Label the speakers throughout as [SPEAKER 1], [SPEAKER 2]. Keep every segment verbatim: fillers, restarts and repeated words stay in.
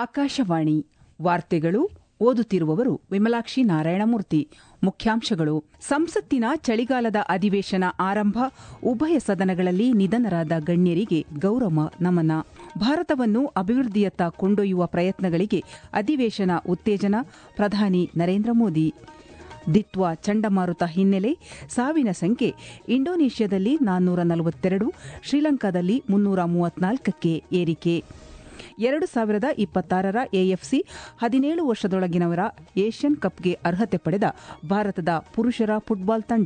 [SPEAKER 1] ಆಕಾಶವಾಣಿ ವಾರ್ತೆಗಳು ಓದುತ್ತಿರುವವರು ವಿಮಲಾಕ್ಷಿ ನಾರಾಯಣಮೂರ್ತಿ. ಮುಖ್ಯಾಂಶಗಳು. ಸಂಸತ್ತಿನ ಚಳಿಗಾಲದ ಅಧಿವೇಶನ ಆರಂಭ. ಉಭಯ ಸದನಗಳಲ್ಲಿ ನಿಧನರಾದ ಗಣ್ಯರಿಗೆ ಗೌರವ ನಮನ. ಭಾರತವನ್ನು ಅಭಿವೃದ್ಧಿಯತ್ತ ಕೊಂಡೊಯ್ಯುವ ಪ್ರಯತ್ನಗಳಿಗೆ ಅಧಿವೇಶನ ಉತ್ತೇಜನ. ಪ್ರಧಾನಿ ನರೇಂದ್ರ ಮೋದಿ. ದಿತ್ವಾ ಚಂಡಮಾರುತ ಹಿನ್ನೆಲೆ ಸಾವಿನ ಸಂಖ್ಯೆ ಇಂಡೋನೇಷ್ಯಾದಲ್ಲಿ ನಾನ್ನೂರ ನಲವತ್ತೆರಡು, ಶ್ರೀಲಂಕಾದಲ್ಲಿ ಮುನ್ನೂರ ಮೂವತ್ನಾಲ್ಕಕ್ಕೆ ಏರಿಕೆ. ಎರಡು ಸಾವಿರದ ಇಪ್ಪತ್ತಾರರ ಎಎಫ್ಸಿ ಹದಿನೇಳು ವರ್ಷದೊಳಗಿನವರ ಏಷ್ಯನ್ ಕಪ್ಗೆ ಅರ್ಹತೆ ಪಡೆದ ಭಾರತದ ಪುರುಷರ ಫುಟ್ಬಾಲ್ ತಂಡ.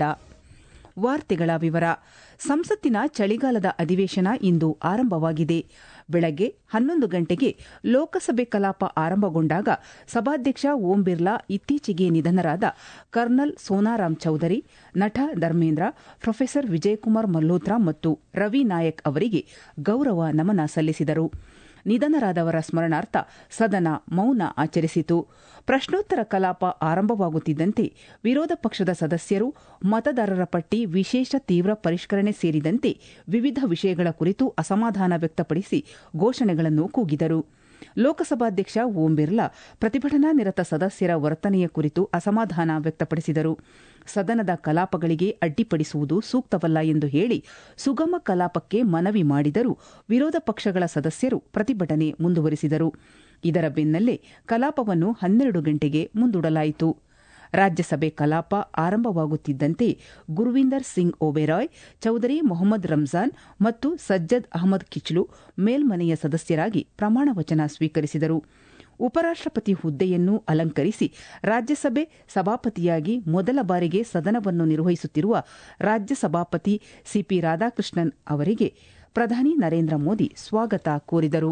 [SPEAKER 1] ವಾರ್ತೆಗಳ ವಿವರ. ಸಂಸತ್ತಿನ ಚಳಿಗಾಲದ ಅಧಿವೇಶನ ಇಂದು ಆರಂಭವಾಗಿದೆ. ಬೆಳಗ್ಗೆ ಹನ್ನೊಂದು ಗಂಟೆಗೆ ಲೋಕಸಭೆ ಕಲಾಪ ಆರಂಭಗೊಂಡಾಗ ಸಭಾಧ್ಯಕ್ಷ ಓಂ ಬಿರ್ಲಾ ಇತ್ತೀಚೆಗೆ ನಿಧನರಾದ ಕರ್ನಲ್ ಸೋನಾರಾಮ್ ಚೌಧರಿ, ನಟ ಧರ್ಮೇಂದ್ರ, ಪ್ರೊಫೆಸರ್ ವಿಜಯಕುಮಾರ್ ಮಲ್ಹೋತ್ರಾ ಮತ್ತು ರವಿ ನಾಯಕ್ ಅವರಿಗೆ ಗೌರವ ನಮನ ಸಲ್ಲಿಸಿದರು. ನಿಧನರಾದವರ ಸ್ಮರಣಾರ್ಥ ಸದನ ಮೌನ ಆಚರಿಸಿತು. ಪ್ರಶ್ನೋತ್ತರ ಕಲಾಪ ಆರಂಭವಾಗುತ್ತಿದ್ದಂತೆ ವಿರೋಧ ಪಕ್ಷದ ಸದಸ್ಯರು ಮತದಾರರ ಪಟ್ಟಿ ವಿಶೇಷ ತೀವ್ರ ಪರಿಷ್ಕರಣೆ ಸೇರಿದಂತೆ ವಿವಿಧ ವಿಷಯಗಳ ಕುರಿತು ಅಸಮಾಧಾನ ವ್ಯಕ್ತಪಡಿಸಿ ಘೋಷಣೆಗಳನ್ನು ಕೂಗಿದರು. ಲೋಕಸಭಾಧ್ಯಕ್ಷ ಓಂ ಬಿರ್ಲಾ ಪ್ರತಿಭಟನಾ ನಿರತ ಸದಸ್ಯರ ವರ್ತನೆಯ ಕುರಿತು ಅಸಮಾಧಾನ ವ್ಯಕ್ತಪಡಿಸಿದರು. ಸದನದ ಕಲಾಪಗಳಿಗೆ ಅಡ್ಡಿಪಡಿಸುವುದು ಸೂಕ್ತವಲ್ಲ ಎಂದು ಹೇಳಿ ಸುಗಮ ಕಲಾಪಕ್ಕೆ ಮನವಿ ಮಾಡಿದರೂ ವಿರೋಧ ಪಕ್ಷಗಳ ಸದಸ್ಯರು ಪ್ರತಿಭಟನೆ ಮುಂದುವರಿಸಿದರು. ಇದರ ಬೆನ್ನಲ್ಲೇ ಕಲಾಪವನ್ನು ಹನ್ನೆರಡು ಗಂಟೆಗೆ ಮುಂದೂಡಲಾಯಿತು. ರಾಜ್ಯಸಭೆ ಕಲಾಪ ಆರಂಭವಾಗುತ್ತಿದ್ದಂತೆ ಗುರುವಿಂದರ್ ಸಿಂಗ್ ಓಬೆರಾಯ್, ಚೌಧರಿ ಮೊಹಮ್ಮದ್ ರಂಜಾನ್ ಮತ್ತು ಸಜ್ಜದ್ ಅಹಮದ್ ಕಿಚ್ಲು ಮೇಲ್ಮನೆಯ ಸದಸ್ಯರಾಗಿ ಪ್ರಮಾಣ ವಚನ ಸ್ವೀಕರಿಸಿದರು. ಉಪರಾಷ್ಟಪತಿ ಹುದ್ದೆಯನ್ನು ಅಲಂಕರಿಸಿ ರಾಜ್ಯಸಭೆ ಸಭಾಪತಿಯಾಗಿ ಮೊದಲ ಬಾರಿಗೆ ಸದನವನ್ನು ನಿರ್ವಹಿಸುತ್ತಿರುವ ರಾಜ್ಯ ಸಭಾಪತಿ ಸಿಪಿ ರಾಧಾಕೃಷ್ಣನ್ ಅವರಿಗೆ ಪ್ರಧಾನಿ ನರೇಂದ್ರ ಮೋದಿ ಸ್ವಾಗತ ಕೋರಿದರು.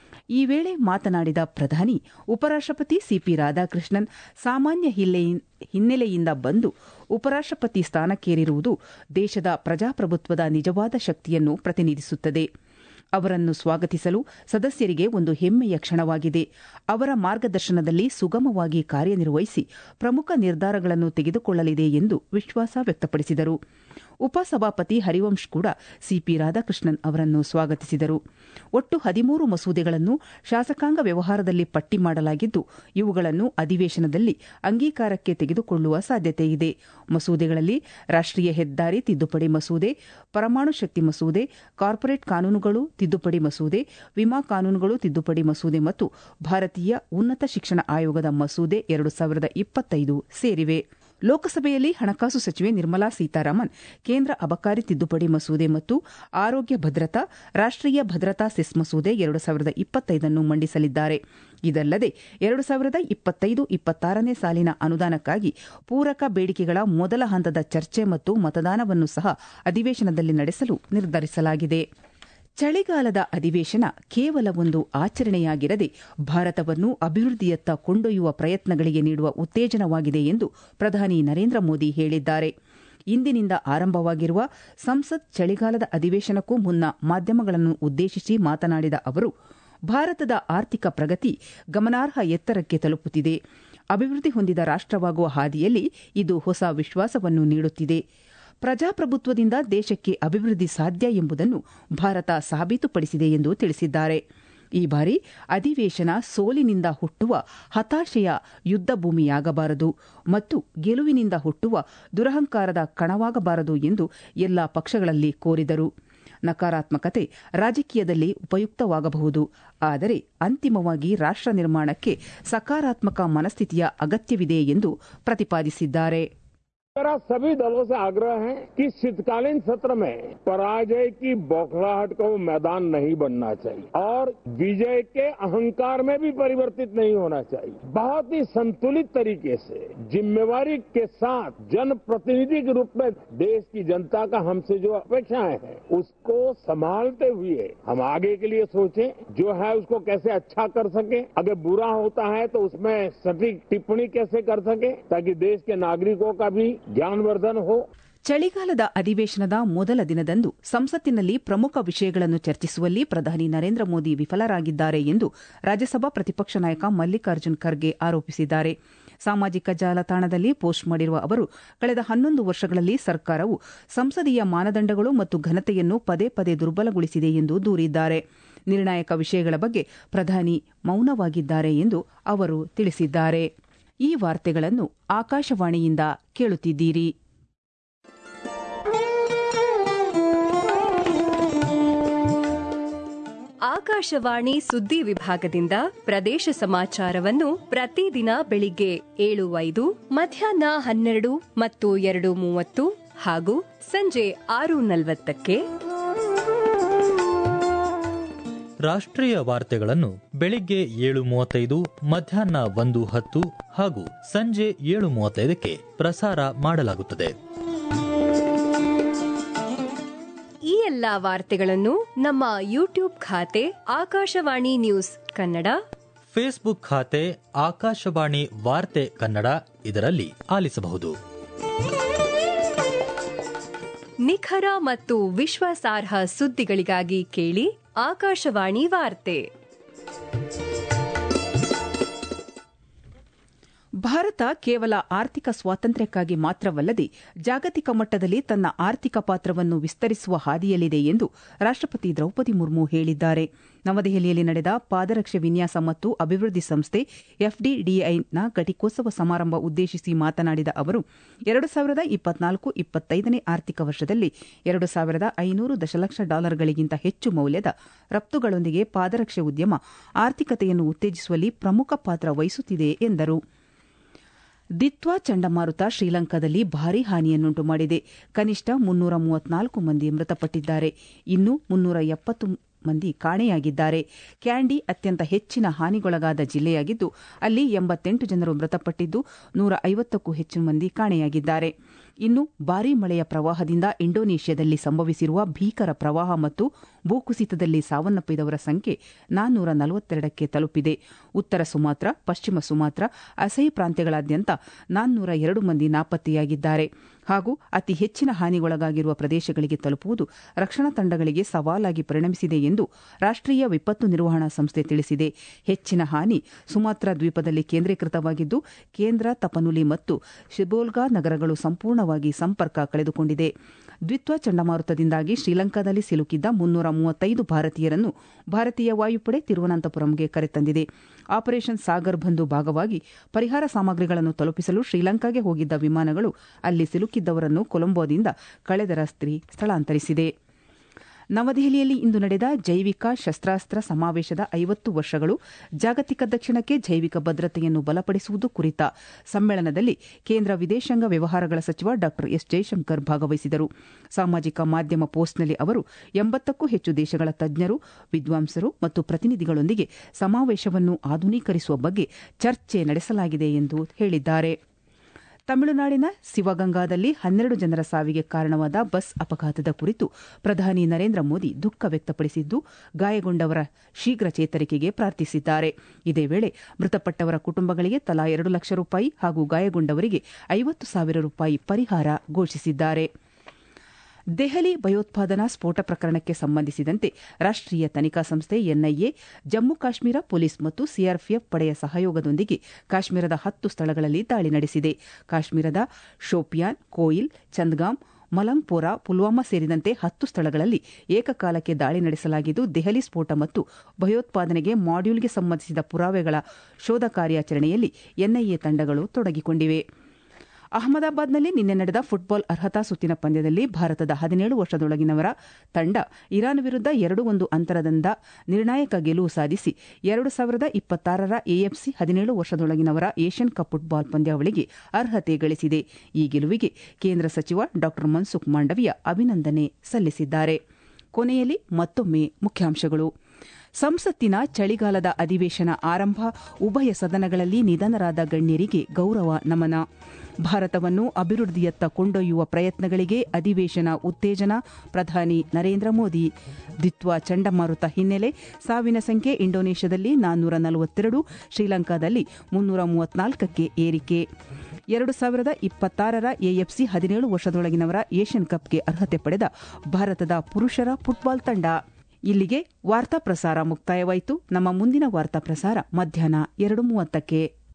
[SPEAKER 1] ಈ ವೇಳೆ ಮಾತನಾಡಿದ ಪ್ರಧಾನಿ, ಉಪರಾಷ್ಟಪತಿ ಸಿಪಿ ರಾಧಾಕೃಷ್ಣನ್ ಸಾಮಾನ್ಯ ಹಿನ್ನೆಲೆಯಿಂದ ಬಂದು ಉಪರಾಷ್ಟಪತಿ ಸ್ಥಾನಕ್ಕೇರಿರುವುದು ದೇಶದ ಪ್ರಜಾಪ್ರಭುತ್ವದ ನಿಜವಾದ ಶಕ್ತಿಯನ್ನು ಪ್ರತಿನಿಧಿಸುತ್ತದೆ. ಅವರನ್ನು ಸ್ವಾಗತಿಸಲು ಸದಸ್ಯರಿಗೆ ಒಂದು ಹೆಮ್ಮೆಯ ಕ್ಷಣವಾಗಿದೆ. ಅವರ ಮಾರ್ಗದರ್ಶನದಲ್ಲಿ ಸುಗಮವಾಗಿ ಕಾರ್ಯನಿರ್ವಹಿಸಿ ಪ್ರಮುಖ ನಿರ್ಧಾರಗಳನ್ನು ತೆಗೆದುಕೊಳ್ಳಲಿದೆ ಎಂದು ವಿಶ್ವಾಸ ವ್ಯಕ್ತಪಡಿಸಿದರು. ಉಪಸಭಾಪತಿ ಹರಿವಂಶ್ ಕೂಡ ಸಿಪಿ ರಾಧಾಕೃಷ್ಣನ್ ಅವರನ್ನು ಸ್ವಾಗತಿಸಿದರು. ಒಟ್ಟು ಹದಿಮೂರು ಮಸೂದೆಗಳನ್ನು ಶಾಸಕಾಂಗ ವ್ಯವಹಾರದಲ್ಲಿ ಪಟ್ಟಿ ಮಾಡಲಾಗಿದ್ದು, ಇವುಗಳನ್ನು ಅಧಿವೇಶನದಲ್ಲಿ ಅಂಗೀಕಾರಕ್ಕೆ ತೆಗೆದುಕೊಳ್ಳುವ ಸಾಧ್ಯತೆಯಿದೆ. ಮಸೂದೆಗಳಲ್ಲಿ ರಾಷ್ಟೀಯ ಹೆದ್ದಾರಿ ತಿದ್ದುಪಡಿ ಮಸೂದೆ, ಪರಮಾಣು ಶಕ್ತಿ ಮಸೂದೆ, ಕಾರ್ಪೊರೇಟ್ ಕಾನೂನುಗಳು ತಿದ್ದುಪಡಿ ಮಸೂದೆ, ವಿಮಾ ಕಾನೂನುಗಳು ತಿದ್ದುಪಡಿ ಮಸೂದೆ ಮತ್ತು ಭಾರತೀಯ ಉನ್ನತ ಶಿಕ್ಷಣ ಆಯೋಗದ ಮಸೂದೆ ಎರಡು ಸಾವಿರದ ಇಪ್ಪತ್ತೈದು ಸೇರಿವೆ. ಲೋಕಸಭೆಯಲ್ಲಿ ಹಣಕಾಸು ಸಚಿವೆ ನಿರ್ಮಲಾ ಸೀತಾರಾಮನ್ ಕೇಂದ್ರ ಅಬಕಾರಿ ತಿದ್ದುಪಡಿ ಮಸೂದೆ ಮತ್ತು ಆರೋಗ್ಯ ಭದ್ರತಾ ರಾಷ್ಟೀಯ ಭದ್ರತಾ ಸೆಸ್ ಮಸೂದೆ ಎರಡು ಸಾವಿರದ ಇಪ್ಪತ್ತೈದನ್ನು ಮಂಡಿಸಲಿದ್ದಾರೆ. ಇದಲ್ಲದೆ ಎರಡು ಸಾವಿರದ ಇಪ್ಪತ್ತೈದು ಇಪ್ಪತ್ತಾರನೇ ಸಾಲಿನ ಅನುದಾನಕ್ಕಾಗಿ ಪೂರಕ ಬೇಡಿಕೆಗಳ ಮೊದಲ ಹಂತದ ಚರ್ಚೆ ಮತ್ತು ಮತದಾನವನ್ನು ಸಹ ಅಧಿವೇಶನದಲ್ಲಿ ನಡೆಸಲು ನಿರ್ಧರಿಸಲಾಗಿದೆ. ಚಳಿಗಾಲದ ಅಧಿವೇಶನ ಕೇವಲ ಒಂದು ಆಚರಣೆಯಾಗಿರದೆ ಭಾರತವನ್ನು ಅಭಿವೃದ್ಧಿಯತ್ತ ಕೊಂಡೊಯ್ಯುವ ಪ್ರಯತ್ನಗಳಿಗೆ ನೀಡುವ ಉತ್ತೇಜನವಾಗಿದೆ ಎಂದು ಪ್ರಧಾನಿ ನರೇಂದ್ರ ಮೋದಿ ಹೇಳಿದ್ದಾರೆ. ಇಂದಿನಿಂದ ಆರಂಭವಾಗಿರುವ ಸಂಸತ್ ಚಳಿಗಾಲದ ಅಧಿವೇಶನಕ್ಕೂ ಮುನ್ನ ಮಾಧ್ಯಮಗಳನ್ನು ಉದ್ದೇಶಿಸಿ ಮಾತನಾಡಿದ ಅವರು, ಭಾರತದ ಆರ್ಥಿಕ ಪ್ರಗತಿ ಗಮನಾರ್ಹ ಎತ್ತರಕ್ಕೆ ತಲುಪುತ್ತಿದೆ. ಅಭಿವೃದ್ಧಿ ಹೊಂದಿದ ರಾಷ್ಟವಾಗುವ ಹಾದಿಯಲ್ಲಿ ಇದು ಹೊಸ ವಿಶ್ವಾಸವನ್ನು ನೀಡುತ್ತಿದೆ. ಪ್ರಜಾಪ್ರಭುತ್ವದಿಂದ ದೇಶಕ್ಕೆ ಅಭಿವೃದ್ಧಿ ಸಾಧ್ಯ ಎಂಬುದನ್ನು ಭಾರತ ಸಾಬೀತುಪಡಿಸಿದೆ ಎಂದು ತಿಳಿಸಿದ್ದಾರೆ. ಈ ಬಾರಿ ಅಧಿವೇಶನ ಸೋಲಿನಿಂದ ಹುಟ್ಟುವ ಹತಾಶೆಯ ಯುದ್ಧ ಭೂಮಿಯಾಗಬಾರದು ಮತ್ತು ಗೆಲುವಿನಿಂದ ಹುಟ್ಟುವ ದುರಹಂಕಾರದ ಕಣವಾಗಬಾರದು ಎಂದು ಎಲ್ಲಾ ಪಕ್ಷಗಳಲ್ಲಿ ಕೋರಿದರು. ನಕಾರಾತ್ಮಕತೆ ರಾಜಕೀಯದಲ್ಲಿ ಉಪಯುಕ್ತವಾಗಬಹುದು, ಆದರೆ ಅಂತಿಮವಾಗಿ ರಾಷ್ಟ್ರ ನಿರ್ಮಾಣಕ್ಕೆ ಸಕಾರಾತ್ಮಕ ಮನಸ್ಥಿತಿಯ ಅಗತ್ಯವಿದೆ ಎಂದು ಪ್ರತಿಪಾದಿಸಿದ್ದಾರೆ.
[SPEAKER 2] मेरा सभी दलों से आग्रह है कि शीतकालीन सत्र में पराजय की बौखलाहट को मैदान नहीं बनना चाहिए और विजय के अहंकार में भी परिवर्तित नहीं होना चाहिए. बहुत ही संतुलित तरीके से जिम्मेवारी के साथ जनप्रतिनिधि के रूप में देश की जनता का हमसे जो अपेक्षाएं हैं उसको संभालते हुए हम आगे के लिए सोचें. जो है उसको कैसे अच्छा कर सके, अगर बुरा होता है तो उसमें सटीक टिप्पणी कैसे कर सके ताकि देश के नागरिकों का भी ಜ್ಞಾನವರ್ಧನ ಹೋ.
[SPEAKER 1] ಚಳಿಗಾಲದ ಅಧಿವೇಶನದ ಮೊದಲ ದಿನದಂದು ಸಂಸತ್ತಿನಲ್ಲಿ ಪ್ರಮುಖ ವಿಷಯಗಳನ್ನು ಚರ್ಚಿಸುವಲ್ಲಿ ಪ್ರಧಾನಿ ನರೇಂದ್ರ ಮೋದಿ ವಿಫಲರಾಗಿದ್ದಾರೆ ಎಂದು ರಾಜ್ಯಸಭಾ ಪ್ರತಿಪಕ್ಷ ನಾಯಕ ಮಲ್ಲಿಕಾರ್ಜುನ್ ಖರ್ಗೆ ಆರೋಪಿಸಿದ್ದಾರೆ. ಸಾಮಾಜಿಕ ಜಾಲತಾಣದಲ್ಲಿ ಪೋಸ್ಟ್ ಮಾಡಿರುವ ಅವರು, ಕಳೆದ ಹನ್ನೊಂದು ವರ್ಷಗಳಲ್ಲಿ ಸರ್ಕಾರವು ಸಂಸದೀಯ ಮಾನದಂಡಗಳು ಮತ್ತು ಘನತೆಯನ್ನು ಪದೇ ಪದೇ ದುರ್ಬಲಗೊಳಿಸಿದೆ ಎಂದು ದೂರಿದ್ದಾರೆ. ನಿರ್ಣಾಯಕ ವಿಷಯಗಳ ಬಗ್ಗೆ ಪ್ರಧಾನಿ ಮೌನವಾಗಿದ್ದಾರೆ ಎಂದು ಅವರು ತಿಳಿಸಿದ್ದಾರೆ. ಈ ವಾರ್ತೆಗಳನ್ನು ಆಕಾಶವಾಣಿಯಿಂದ ಕೇಳುತ್ತಿದ್ದೀರಿ.
[SPEAKER 3] ಆಕಾಶವಾಣಿ ಸುದ್ದಿ ವಿಭಾಗದಿಂದ ಪ್ರದೇಶ ಸಮಾಚಾರವನ್ನು ಪ್ರತಿದಿನ ಬೆಳಿಗ್ಗೆ ಏಳು ಐದು, ಮಧ್ಯಾಹ್ನ ಹನ್ನೆರಡು ಮತ್ತು ಎರಡು ಮೂವತ್ತು ಹಾಗೂ ಸಂಜೆ ಆರು ನಲವತ್ತಕ್ಕೆ.
[SPEAKER 4] ರಾಷ್ಟ್ರೀಯ ವಾರ್ತೆಗಳನ್ನು ಬೆಳಿಗ್ಗೆ ಏಳು ಮೂವತ್ತೈದು, ಮಧ್ಯಾಹ್ನ ಒಂದು ಹತ್ತು ಹಾಗೂ ಸಂಜೆ ಏಳು ಮೂವತ್ತೈದಕ್ಕೆ ಪ್ರಸಾರ ಮಾಡಲಾಗುತ್ತದೆ.
[SPEAKER 3] ಈ ಎಲ್ಲಾ ವಾರ್ತೆಗಳನ್ನು ನಮ್ಮ ಯೂಟ್ಯೂಬ್ ಖಾತೆ ಆಕಾಶವಾಣಿ ನ್ಯೂಸ್ ಕನ್ನಡ,
[SPEAKER 4] ಫೇಸ್ಬುಕ್ ಖಾತೆ ಆಕಾಶವಾಣಿ ವಾರ್ತೆ ಕನ್ನಡ ಇದರಲ್ಲಿ ಆಲಿಸಬಹುದು.
[SPEAKER 3] ನಿಖರ ಮತ್ತು ವಿಶ್ವಾಸಾರ್ಹ ಸುದ್ದಿಗಳಿಗಾಗಿ ಕೇಳಿ ಆಕಾಶವಾಣಿ ವಾರ್ತೆ.
[SPEAKER 1] ಭಾರತ ಕೇವಲ ಆರ್ಥಿಕ ಸ್ವಾತಂತ್ರ್ಯಕ್ಕಾಗಿ ಮಾತ್ರವಲ್ಲದೆ ಜಾಗತಿಕ ಮಟ್ಟದಲ್ಲಿ ತನ್ನ ಆರ್ಥಿಕ ಪಾತ್ರವನ್ನು ವಿಸ್ತರಿಸುವ ಹಾದಿಯಲ್ಲಿದೆ ಎಂದು ರಾಷ್ಟ್ರಪತಿ ದ್ರೌಪದಿ ಮುರ್ಮು ಹೇಳಿದ್ದಾರೆ. ನವದೆಹಲಿಯಲ್ಲಿ ನಡೆದ ಪಾದರಕ್ಷೆ ವಿನ್ಯಾಸ ಮತ್ತು ಅಭಿವೃದ್ಧಿ ಸಂಸ್ಥೆ ಎಫ್ಡಿಡಿಐನ ಘಟಿಕೋತ್ಸವ ಸಮಾರಂಭ ಉದ್ದೇಶಿಸಿ ಮಾತನಾಡಿದ ಅವರು, ಎರಡು ಸಾವಿರದ ಇಪ್ಪತ್ನಾಲ್ಕು ಇಪ್ಪತ್ತೈದನೇ ಆರ್ಥಿಕ ವರ್ಷದಲ್ಲಿ ಎರಡು ಸಾವಿರದ ಐನೂರು ದಶಲಕ್ಷ ಡಾಲರ್ಗಳಿಗಿಂತ ಹೆಚ್ಚು ಮೌಲ್ಯದ ರಫ್ತುಗಳೊಂದಿಗೆ ಪಾದರಕ್ಷೆ ಉದ್ಯಮ ಆರ್ಥಿಕತೆಯನ್ನು ಉತ್ತೇಜಿಸುವಲ್ಲಿ ಪ್ರಮುಖ ಪಾತ್ರ ವಹಿಸುತ್ತಿದೆ ಎಂದರು. ದಿತ್ವಾ ಚಂಡಮಾರುತ ಶ್ರೀಲಂಕಾದಲ್ಲಿ ಭಾರೀ ಹಾನಿಯನ್ನುಂಟು ಮಾಡಿದೆ. ಕನಿಷ್ಠ ಮುನ್ನೂರ ಮೂವತ್ನಾಲ್ಕು ಮಂದಿ ಮೃತಪಟ್ಟಿದ್ದಾರೆ. ಇನ್ನೂ ಮುನ್ನೂರ ಎಪ್ಪತ್ತು ಮಂದಿ ಕಾಣೆಯಾಗಿದ್ದಾರೆ. ಕ್ಯಾಂಡಿ ಅತ್ಯಂತ ಹೆಚ್ಚಿನ ಹಾನಿಗೊಳಗಾದ ಜಿಲ್ಲೆಯಾಗಿದ್ದು, ಅಲ್ಲಿ ಎಂಬತ್ತೆಂಟು ಜನರು ಮೃತಪಟ್ಟಿದ್ದು ನೂರ ಐವತ್ತಕ್ಕೂ ಹೆಚ್ಚು ಮಂದಿ ಕಾಣೆಯಾಗಿದ್ದಾರೆ. ಇನ್ನು ಭಾರೀ ಮಳೆಯ ಪ್ರವಾಹದಿಂದ ಇಂಡೋನೇಷ್ಯಾದಲ್ಲಿ ಸಂಭವಿಸಿರುವ ಭೀಕರ ಪ್ರವಾಹ ಮತ್ತು ಭೂಕುಸಿತದಲ್ಲಿ ಸಾವನ್ನಪ್ಪಿದವರ ಸಂಖ್ಯೆ ನಾನ್ನೂರ ನಲವತ್ತೆರಡಕ್ಕೆ ತಲುಪಿದೆ. ಉತ್ತರ ಸುಮಾತ್ರ, ಪಶ್ಚಿಮ ಸುಮಾತ್ರ, ಅಸೈ ಪ್ರಾಂತ್ಯಗಳಾದ್ಯಂತ ನಾನ್ನೂರ ಎರಡು ಮಂದಿ ನಾಪತ್ತೆಯಾಗಿದ್ದಾರೆ ಹಾಗೂ ಅತಿ ಹೆಚ್ಚಿನ ಹಾನಿಗೊಳಗಾಗಿರುವ ಪ್ರದೇಶಗಳಿಗೆ ತಲುಪುವುದು ರಕ್ಷಣಾ ತಂಡಗಳಿಗೆ ಸವಾಲಾಗಿ ಪರಿಣಮಿಸಿದೆ ಎಂದು ರಾಷ್ಟ್ರೀಯ ವಿಪತ್ತು ನಿರ್ವಹಣಾ ಸಂಸ್ಥೆ ತಿಳಿಸಿದೆ. ಹೆಚ್ಚಿನ ಹಾನಿ ಸುಮಾತ್ರ ದ್ವೀಪದಲ್ಲಿ ಕೇಂದ್ರೀಕೃತವಾಗಿದ್ದು, ಕೇಂದ್ರ, ತಪನುಲಿ ಮತ್ತು ಶಿಬೋಲ್ಗಾ ನಗರಗಳು ಸಂಪೂರ್ಣವಾಗಿ ಸಂಪರ್ಕ ಕಳೆದುಕೊಂಡಿದೆ. ದ್ವಿತ್ವಾ ಚಂಡಮಾರುತದಿಂದಾಗಿ ಶ್ರೀಲಂಕಾದಲ್ಲಿ ಸಿಲುಕಿದ್ದ ಮುನ್ನೂರ ಮೂವತ್ತೈದು ಭಾರತೀಯರನ್ನು ಭಾರತೀಯ ವಾಯುಪಡೆ ತಿರುವನಂತಪುರಂಗೆ ಕರೆತಂದಿದೆ. ಆಪರೇಷನ್ ಸಾಗರ್ ಬಂಧು ಭಾಗವಾಗಿ ಪರಿಹಾರ ಸಾಮಗ್ರಿಗಳನ್ನು ತಲುಪಿಸಲು ಶ್ರೀಲಂಕಾಗೆ ಹೋಗಿದ್ದ ವಿಮಾನಗಳು ಅಲ್ಲಿ ಸಿಲುಕಿದ್ದವರನ್ನು ಕೊಲಂಬೋದಿಂದ ಕಳೆದ ರಾತ್ರಿ ಸ್ಥಳಾಂತರಿಸಿದೆ. ನವದೆಹಲಿಯಲ್ಲಿ ಇಂದು ನಡೆದ ಜೈವಿಕ ಶಸ್ತ್ರಾಸ್ತ್ರ ಸಮಾವೇಶದ ಐವತ್ತು ವರ್ಷಗಳು ಜಾಗತಿಕ ದಕ್ಷಿಣಕ್ಕೆ ಜೈವಿಕ ಭದ್ರತೆಯನ್ನು ಬಲಪಡಿಸುವುದು ಕುರಿತ ಸಮ್ಮೇಳನದಲ್ಲಿ ಕೇಂದ್ರ ವಿದೇಶಾಂಗ ವ್ಯವಹಾರಗಳ ಸಚಿವ ಡಾ ಎಸ್ ಜೈಶಂಕರ್ ಭಾಗವಹಿಸಿದರು. ಸಾಮಾಜಿಕ ಮಾಧ್ಯಮ ಪೋಸ್ಟ್ನಲ್ಲಿ ಅವರು ಎಂಬತ್ತಕ್ಕೂ ಹೆಚ್ಚು ದೇಶಗಳ ತಜ್ಞರು, ವಿದ್ವಾಂಸರು ಮತ್ತು ಪ್ರತಿನಿಧಿಗಳೊಂದಿಗೆ ಸಮಾವೇಶವನ್ನು ಆಧುನೀಕರಿಸುವ ಬಗ್ಗೆ ಚರ್ಚೆ ನಡೆಸಲಾಗಿದೆ ಎಂದು ಹೇಳಿದ್ದಾರೆ. ತಮಿಳುನಾಡಿನ ಶಿವಗಂಗಾದಲ್ಲಿ ಹನ್ನೆರಡು ಜನರ ಸಾವಿಗೆ ಕಾರಣವಾದ ಬಸ್ ಅಪಘಾತದ ಕುರಿತು ಪ್ರಧಾನಿ ನರೇಂದ್ರ ಮೋದಿ ದುಃಖ ವ್ಯಕ್ತಪಡಿಸಿದ್ದು, ಗಾಯಗೊಂಡವರ ಶೀಘ್ರ ಚೇತರಿಕೆಗೆ ಪ್ರಾರ್ಥಿಸಿದ್ದಾರೆ. ಇದೇ ವೇಳೆ ಮೃತಪಟ್ಟವರ ಕುಟುಂಬಗಳಿಗೆ ತಲಾ ಎರಡು ಲಕ್ಷ ರೂಪಾಯಿ ಹಾಗೂ ಗಾಯಗೊಂಡವರಿಗೆ ಐವತ್ತು ಸಾವಿರ ರೂಪಾಯಿ ಪರಿಹಾರ ಘೋಷಿಸಿದ್ದಾರೆ. ದೆಹಲಿ ಭಯೋತ್ಪಾದನಾ ಸ್ಫೋಟ ಪ್ರಕರಣಕ್ಕೆ ಸಂಬಂಧಿಸಿದಂತೆ ರಾಷ್ಟ್ರೀಯ ತನಿಖಾ ಸಂಸ್ಥೆ ಎನ್ಐಎ ಜಮ್ಮು ಕಾಶ್ಮೀರ ಪೊಲೀಸ್ ಮತ್ತು ಸಿಆರ್ಪಿಎಫ್ ಪಡೆಯ ಸಹಯೋಗದೊಂದಿಗೆ ಕಾಶ್ಮೀರದ ಹತ್ತು ಸ್ಥಳಗಳಲ್ಲಿ ದಾಳಿ ನಡೆಸಿದೆ. ಕಾಶ್ಮೀರದ ಶೋಪಿಯಾನ್, ಕೋಯಿಲ್, ಚಂದ್ಗಾಮ್, ಮಲಂಗ್ಪೋರಾ, ಪುಲ್ವಾಮಾ ಸೇರಿದಂತೆ ಹತ್ತು ಸ್ಥಳಗಳಲ್ಲಿ ಏಕಕಾಲಕ್ಕೆ ದಾಳಿ ನಡೆಸಲಾಗಿದ್ದು, ದೆಹಲಿ ಸ್ಫೋಟ ಮತ್ತು ಭಯೋತ್ಪಾದನೆಗೆ ಮಾಡ್ಯೂಲ್ಗೆ ಸಂಬಂಧಿಸಿದ ಪುರಾವೆಗಳ ಶೋಧ ಕಾರ್ಯಾಚರಣೆಯಲ್ಲಿ ಎನ್ಐಎ ತಂಡಗಳು ತೊಡಗಿಕೊಂಡಿವೆ. ಅಹಮದಾಬಾದ್ನಲ್ಲಿ ನಿನ್ನೆ ನಡೆದ ಫುಟ್ಬಾಲ್ ಅರ್ಹತಾ ಸುತ್ತಿನ ಪಂದ್ಯದಲ್ಲಿ ಭಾರತದ ಹದಿನೇಳು ವರ್ಷದೊಳಗಿನವರ ತಂಡ ಇರಾನ್ ವಿರುದ್ಧ ಎರಡು ಒಂದು ಅಂತರದಿಂದ ನಿರ್ಣಾಯಕ ಗೆಲುವು ಸಾಧಿಸಿ ಎರಡು ಸಾವಿರದ ಇಪ್ಪತ್ತಾರರ ಎಎಫ್ಸಿ ಹದಿನೇಳು ವರ್ಷದೊಳಗಿನವರ ಏಷ್ಯನ್ ಕಪ್ ಫುಟ್ಬಾಲ್ ಪಂದ್ಯಾವಳಿಗೆ ಅರ್ಹತೆ ಗಳಿಸಿದೆ. ಈ ಗೆಲುವಿಗೆ ಕೇಂದ್ರ ಸಚಿವ ಡಾ ಮನ್ಸುಖ್ ಮಾಂಡವಿಯಾ ಅಭಿನಂದನೆ ಸಲ್ಲಿಸಿದ್ದಾರೆ. ಕೊನೆಯಲ್ಲಿ ಮತ್ತೊಮ್ಮೆ ಮುಖ್ಯಾಂಶಗಳು. ಸಂಸತ್ತಿನ ಚಳಿಗಾಲದ ಅಧಿವೇಶನ ಆರಂಭ, ಉಭಯ ಸದನಗಳಲ್ಲಿ ನಿಧನರಾದ ಗಣ್ಯರಿಗೆ ಗೌರವ ನಮನ. ಭಾರತವನ್ನು ಅಭಿವೃದ್ಧಿಯತ್ತ ಕೊಂಡೊಯ್ಯುವ ಪ್ರಯತ್ನಗಳಿಗೆ ಅಧಿವೇಶನ ಉತ್ತೇಜನ, ಪ್ರಧಾನಿ ನರೇಂದ್ರ ಮೋದಿ. ದಿತ್ವಾ ಚಂಡಮಾರುತ ಹಿನ್ನೆಲೆ ಸಾವಿನ ಸಂಖ್ಯೆ ಇಂಡೋನೇಷ್ಯಾದಲ್ಲಿ ನಾನ್ನೂರ ನಲವತ್ತೆರಡು, ಶ್ರೀಲಂಕಾದಲ್ಲಿ ಮುನ್ನೂರ ಮೂವತ್ನಾಲ್ಕಕ್ಕೆ ಏರಿಕೆ. ಎರಡು ಸಾವಿರದ ಇಪ್ಪತ್ತಾರರ ಎಎಫ್ಸಿ ಹದಿನೇಳು ವರ್ಷದೊಳಗಿನವರ ಏಷ್ಯನ್ ಕಪ್ಗೆ ಅರ್ಹತೆ ಪಡೆದ ಭಾರತದ ಪುರುಷರ ಫುಟ್ಬಾಲ್ ತಂಡ. ಇಲ್ಲಿಗೆ ವಾರ್ತಾ ಪ್ರಸಾರ ಮುಕ್ತಾಯವಾಯಿತು. ನಮ್ಮ ಮುಂದಿನ ವಾರ್ತಾ ಪ್ರಸಾರ ಮಧ್ಯಾಹ್ನ ಎರಡು ಮೂವತ್ತಕ್ಕೆ.